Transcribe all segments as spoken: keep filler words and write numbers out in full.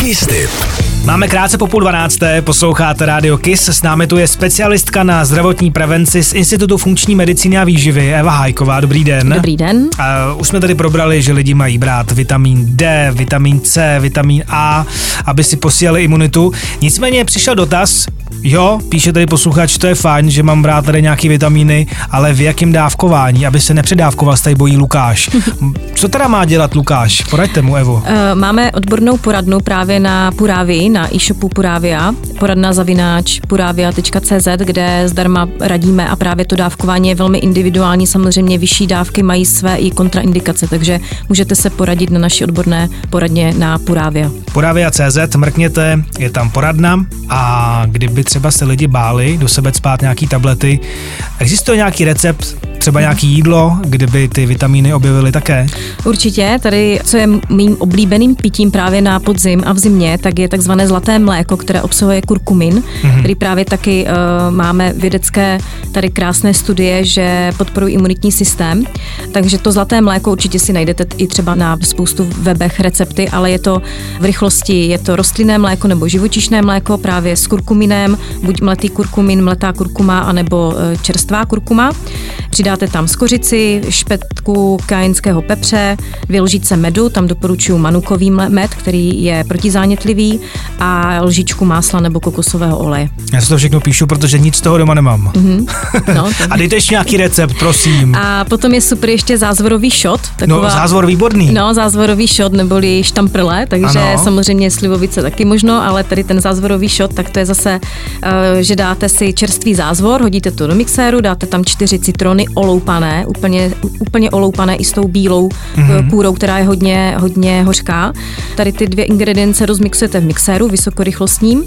Kiss Tip. Máme krátce po půl dvanácté, posloucháte Radio Kiss, s námi tu je specialistka na zdravotní prevenci z Institutu funkční medicíny a výživy Eva Hajková. Dobrý den. Dobrý den. A už jsme tady probrali, že lidi mají brát vitamin D, vitamin C, vitamin A, aby si posílali imunitu. Nicméně přišel dotaz, jo, píše tady posluchač, to je fajn, že mám brát tady nějaký vitamíny, ale v jakém dávkování, aby se nepředávkoval, se tady bojí Lukáš. Co teda má dělat Lukáš? Poraďte mu, Evo. Máme odbornou poradnu právě na Puravii, na e-shopu Puravia, poradna zavináč puravia tečka cé zet, kde zdarma radíme a právě to dávkování je velmi individuální, samozřejmě vyšší dávky mají své i kontraindikace, takže můžete se poradit na naší odborné poradně na Puravia. Puravia tečka cé zet, mrkněte, je tam poradna a kdyby třeba se lidi báli do sebe spát nějaký tablety, existuje nějaký recept, třeba nějaký jídlo, kdyby ty vitamíny objevily také? Určitě, tady, co je mým oblíbeným pitím právě na podzim a v zimě, tak je takzvané zlaté mléko, které obsahuje kurkumin, mm-hmm. který právě taky uh, máme vědecké tady krásné studie, že podporují imunitní systém, takže to zlaté mléko určitě si najdete i třeba na spoustu webech recepty, ale je to v rychlosti, je to rostlinné mléko nebo živočišné mléko právě s kurkuminem, buď mletý kurkumin, mletá kurkuma, anebo čerstvá kurkuma. Přidáte tam skořici, špetku kajenského pepře, dvě lžíce medu, tam doporučuji manukový med, který je protizánětlivý, a lžičku másla nebo kokosového oleje. Já si to všechno píšu, protože nic z toho doma nemám. Mm-hmm. No, a dejte ještě nějaký recept, prosím. A potom je super ještě zázvorový šot. Taková, no, zázvor výborný. No, zázvorový šot neboli štamprle, takže ano. Samozřejmě slivovice taky možno, ale tady ten zázvorový šot, tak to je zase, že dáte si čerstvý zázvor, hodíte to do mixéru, dáte tam čtyři citrony oloupané, úplně, úplně oloupané i s tou bílou mm-hmm. kůrou, která je hodně, hodně hořká. Tady ty dvě ingredience rozmixujete v mixéru vysokorychlostním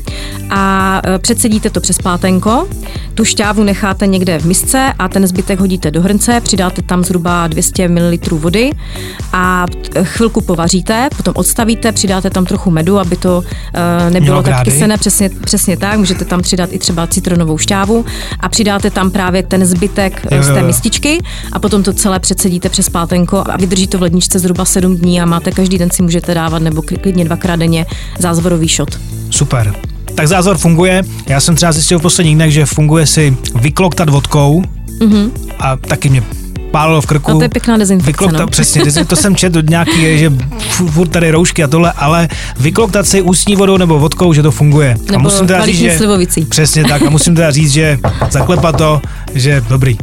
a předsedíte to přes plátenko. Tu šťávu necháte někde v misce a ten zbytek hodíte do hrnce, přidáte tam zhruba dvě stě mililitrů vody a chvilku povaříte, potom odstavíte, přidáte tam trochu medu, aby to uh, nebylo tak kyselé, přesně, přesně tak, můžete tam přidat i třeba citronovou šťávu a přidáte tam právě ten zbytek jo, z té mističky a potom to celé předsedíte přes plátenko a vydrží to v ledničce zhruba sedm dní a máte každý den si můžete dávat nebo klidně dvakrát denně zázvorový šot. Super. Tak zázvor funguje. Já jsem třeba zjistil v posledních dnech, že funguje si vykloktat vodkou mm-hmm. a taky mě pálilo v krku. No to je pěkná dezinfekce, vykloktat, no. Přesně, to jsem četl nějaký, že furt tady roušky a tohle, ale vykloktat si ústní vodou nebo vodkou, že to funguje. Nebo a musím teda říct, že, slivovicí. Přesně tak, a musím teda říct, že zaklepat to, že dobrý.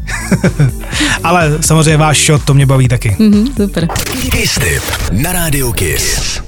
Ale samozřejmě váš shot, to mě baví taky. Mm-hmm, super. Kiss Tip na Radio Kiss.